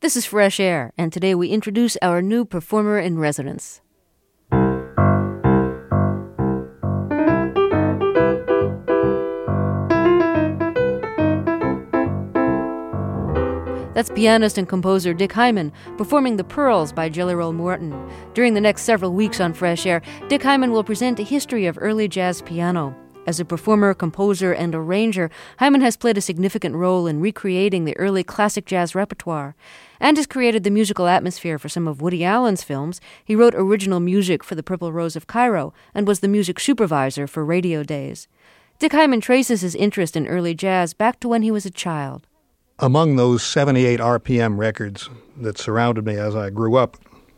This is Fresh Air, and today we introduce our new performer in residence. That's pianist and composer Dick Hyman performing The Pearls by Jelly Roll Morton. During the next several weeks on Fresh Air, Dick Hyman will present a history of early jazz piano. As a performer, composer, and arranger, Hyman has played a significant role in recreating the early classic jazz repertoire and has created the musical atmosphere for some of Woody Allen's films. He wrote original music for The Purple Rose of Cairo and was the music supervisor for Radio Days. Dick Hyman traces his interest in early jazz back to when he was a child. Among those 78 RPM records that surrounded me as I grew up,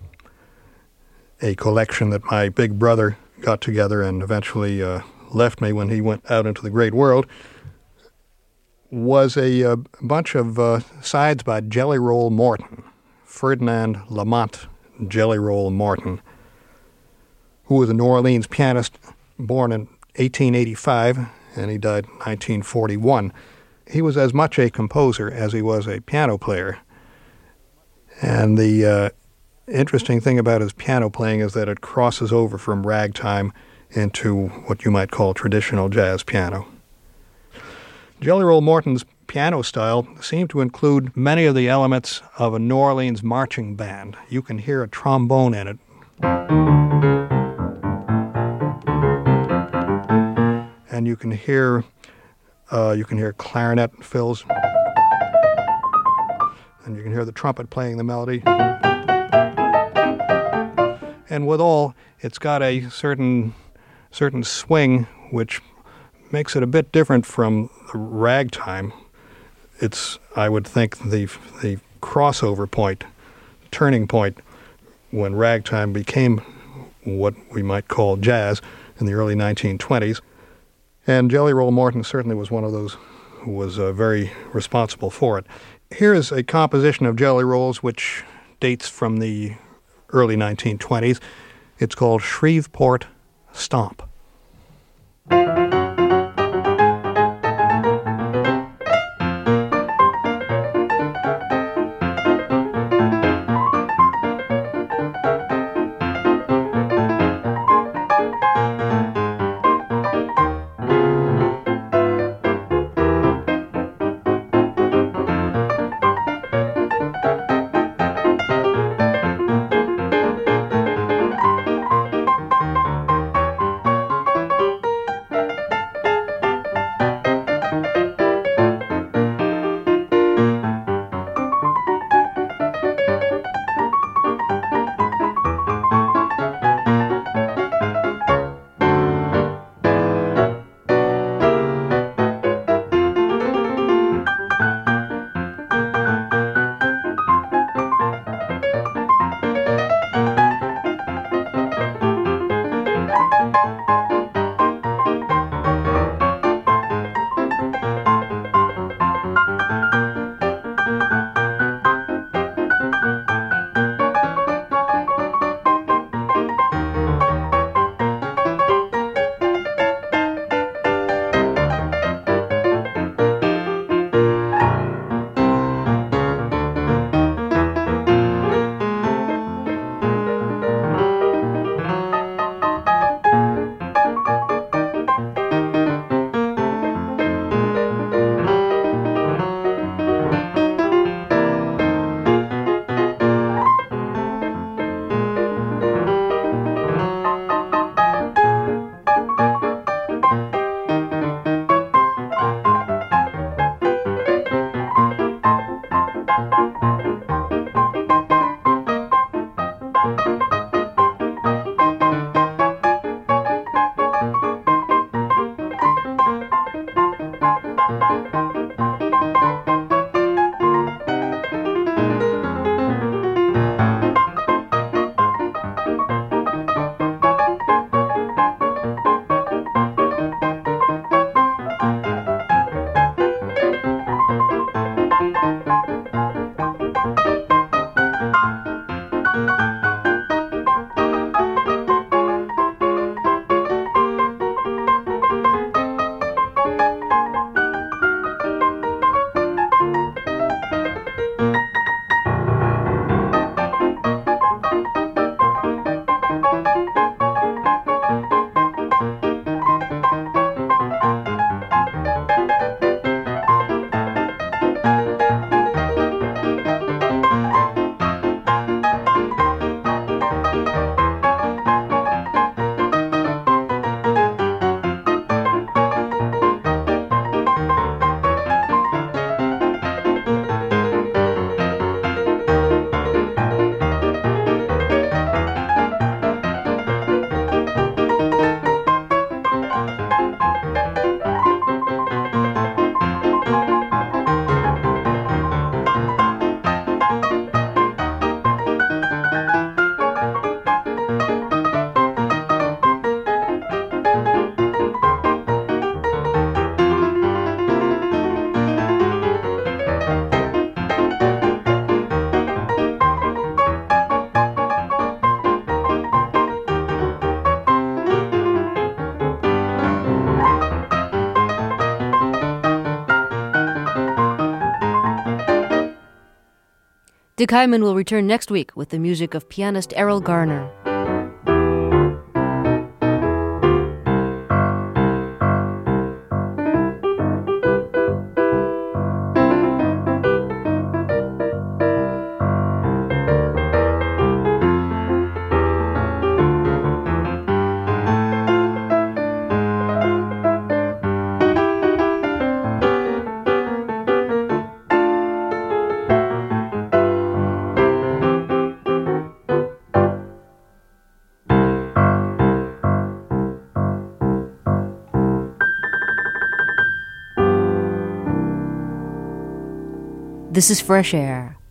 a collection that my big brother got together and eventually left me when he went out into the great world, was a bunch of sides by Jelly Roll Morton, Ferdinand Lamont Jelly Roll Morton, who was a New Orleans pianist born in 1885, and he died in 1941. He was as much a composer as he was a piano player. And the interesting thing about his piano playing is that it crosses over from ragtime into what you might call traditional jazz piano. Jelly Roll Morton's piano style seemed to include many of the elements of a New Orleans marching band. You can hear a trombone in it. And you can hear clarinet fills. And you can hear the trumpet playing the melody. And withal, it's got a certain swing which makes it a bit different from the ragtime. It's, I would think, the crossover point, turning point, when ragtime became what we might call jazz in the early 1920s. And Jelly Roll Morton certainly was one of those who was very responsible for it. Here is a composition of Jelly Roll's which dates from the early 1920s. It's called Shreveport Stomp. Dick Hyman will return next week with the music of pianist Errol Garner. This is Fresh Air.